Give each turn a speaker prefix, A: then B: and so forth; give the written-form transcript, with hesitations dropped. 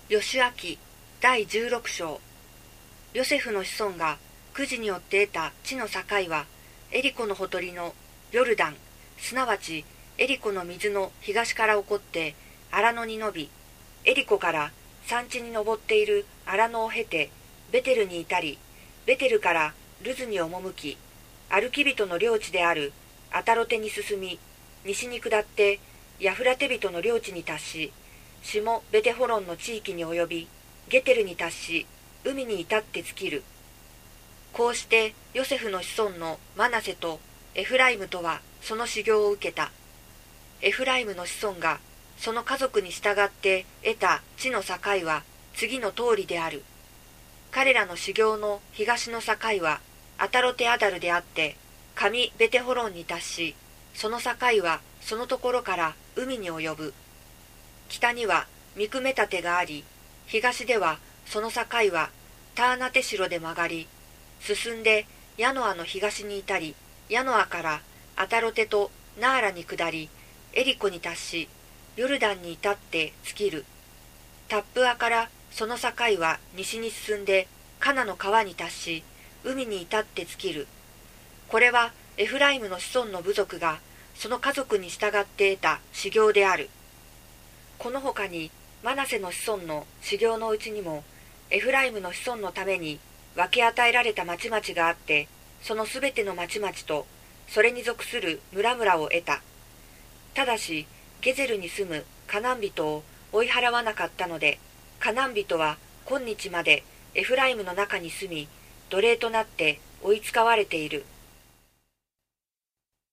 A: 義明第16章。ヨセフの子孫がくじによって得た地の境は、エリコのほとりのヨルダン、すなわちエリコの水の東から起こって荒野に伸び、エリコから山地に登っている荒野を経てベテルに至り、ベテルからルズに赴き、歩き人の領地であるアタロテに進み、西に下ってヤフラテ人の領地に達し、下ベテホロンの地域に及び、ゲテルに達し、海に至って尽きる。こうしてヨセフの子孫のマナセとエフライムとはその修行を受けた。エフライムの子孫がその家族に従って得た地の境は次の通りである。彼らの修行の東の境はアタロテアダルであって、上ベテホロンに達し、その境はそのところから海に及ぶ。北にはミクメタテがあり、東ではその境はターナテシロで曲がり、進んでヤノアの東に至り、ヤノアからアタロテとナーラに下り、エリコに達し、ヨルダンに至って尽きる。タップアからその境は西に進んでカナの川に達し、海に至って尽きる。これはエフライムの子孫の部族がその家族に従って得た修行である。この他にマナセの子孫の修行のうちにもエフライムの子孫のために分け与えられた町々があって、そのすべての町々とそれに属する村々を得た。ただしゲゼルに住むカナン人を追い払わなかったので、カナン人は今日までエフライムの中に住み、奴隷となって追い使われている。